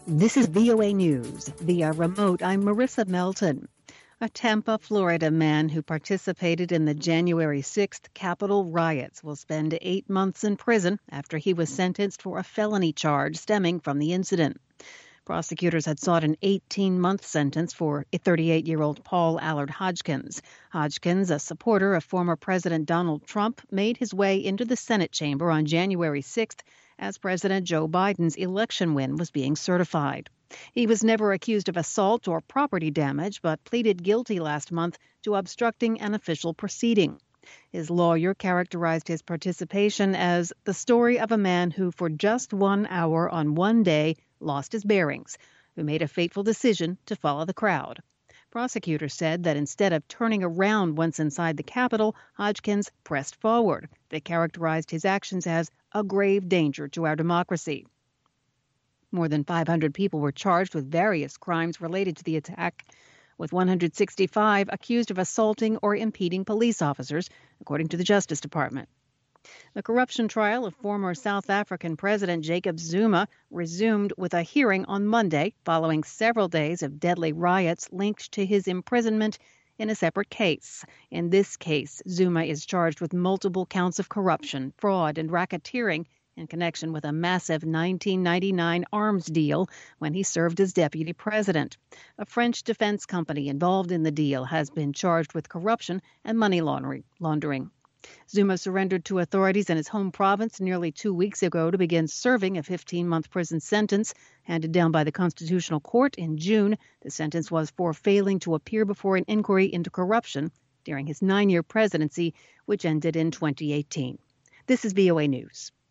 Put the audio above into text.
This is VOA News. Via remote, I'm Marissa Melton. A Tampa, Florida man who participated in the January 6th Capitol riots will spend 8 months in prison after he was sentenced for a felony charge stemming from the incident. Prosecutors had sought an 18-month sentence for a 38-year-old Paul Allard Hodgkins. Hodgkins, a supporter of former President Donald Trump, made his way into the Senate chamber on January 6th as President Joe Biden's election win was being certified. He was never accused of assault or property damage, but pleaded guilty last month to obstructing an official proceeding. His lawyer characterized his participation as the story of a man who, for just 1 hour on one day, lost his bearings, who made a fateful decision to follow the crowd. Prosecutors said that instead of turning around once inside the Capitol, Hodgkins pressed forward. They characterized his actions as a grave danger to our democracy. More than 500 people were charged with various crimes related to the attack, with 165 accused of assaulting or impeding police officers, according to the Justice Department. The corruption trial of former South African President Jacob Zuma resumed with a hearing on Monday following several days of deadly riots linked to his imprisonment in a separate case. In this case, Zuma is charged with multiple counts of corruption, fraud, and racketeering in connection with a massive 1999 arms deal when he served as deputy president. A French defense company involved in the deal has been charged with corruption and money laundering. Zuma surrendered to authorities in his home province nearly 2 weeks ago to begin serving a 15-month prison sentence handed down by the Constitutional Court in June. The sentence was for failing to appear before an inquiry into corruption during his 9-year presidency, which ended in 2018. This is VOA News.